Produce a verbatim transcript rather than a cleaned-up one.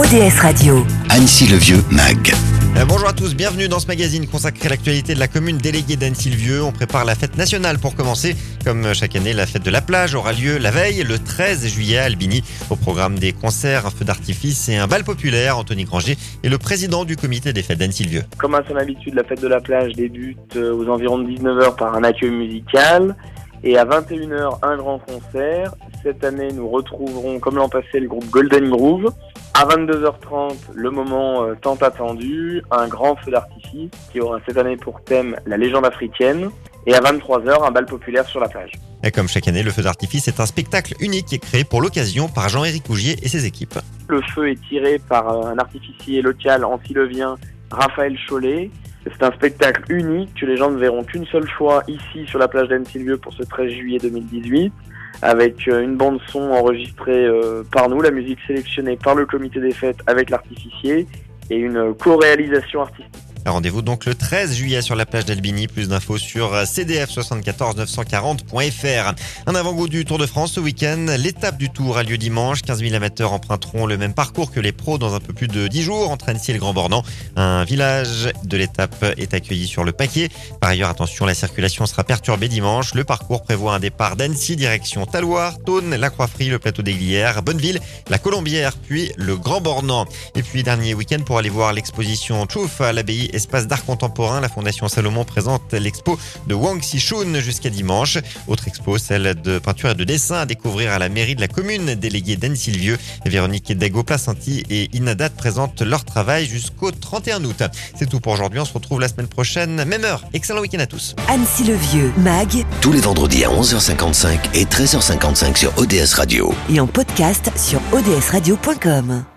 D S Radio. Annecy-le-Vieux Mag. Euh, bonjour à tous, bienvenue dans ce magazine consacré à l'actualité de la commune déléguée d'Annecy-le-Vieux. On prépare la fête nationale pour commencer. Comme chaque année, la fête de la plage aura lieu la veille, le treize juillet à Albigny. Au programme des concerts, un feu d'artifice et un bal populaire. Anthony Granger est le président du comité des fêtes d'Annecy-le-Vieux. Comme à son habitude, la fête de la plage débute aux environs de dix-neuf heures par un accueil musical. Et à vingt et une heures, un grand concert. Cette année, nous retrouverons, comme l'an passé, le groupe Golden Groove. À vingt-deux heures trente, le moment euh, tant attendu, un grand feu d'artifice qui aura cette année pour thème la légende africaine. Et à vingt-trois heures, un bal populaire sur la plage. Et comme chaque année, le feu d'artifice est un spectacle unique qui est créé pour l'occasion par Jean-Éric Ougier et ses équipes. Le feu est tiré par un artificier local antilevien, Raphaël Chollet. C'est un spectacle unique que les gens ne verront qu'une seule fois ici sur la plage d'Annecy-le-Vieux pour ce treize juillet deux mille dix-huit, avec une bande son enregistrée par nous, la musique sélectionnée par le comité des fêtes avec l'artificier et une co-réalisation artistique. Rendez-vous donc le treize juillet sur la plage d'Albigny. Plus d'infos sur c d f sept quatre neuf cent quarante point f r. Un avant-goût du Tour de France ce week-end. L'étape du Tour a lieu dimanche. quinze mille amateurs emprunteront le même parcours que les pros dans un peu plus de dix jours entre Annecy et le Grand Bornand. Un village de l'étape est accueilli sur le paquet. Par ailleurs, attention, la circulation sera perturbée dimanche. Le parcours prévoit un départ d'Annecy direction Talloires, Thônes, la Croix-Frie, le plateau des Glières, Bonneville, la Colombière, puis le Grand Bornand. Et puis dernier week-end pour aller voir l'exposition Chouf à l'abbaye Espace d'art contemporain. La Fondation Salomon présente l'expo de Wang Xishun jusqu'à dimanche. Autre expo, celle de peinture et de dessin à découvrir à la mairie de la commune déléguée d'Annecy-le-Vieux. Véronique Dago-Placenty et Inadat présentent leur travail jusqu'au trente et un août. C'est tout pour aujourd'hui. On se retrouve la semaine prochaine, même heure. Excellent week-end à tous. Annecy-le-Vieux Mag. Tous les vendredis à onze heures cinquante-cinq et treize heures cinquante-cinq sur O D S Radio. Et en podcast sur o d s radio point com.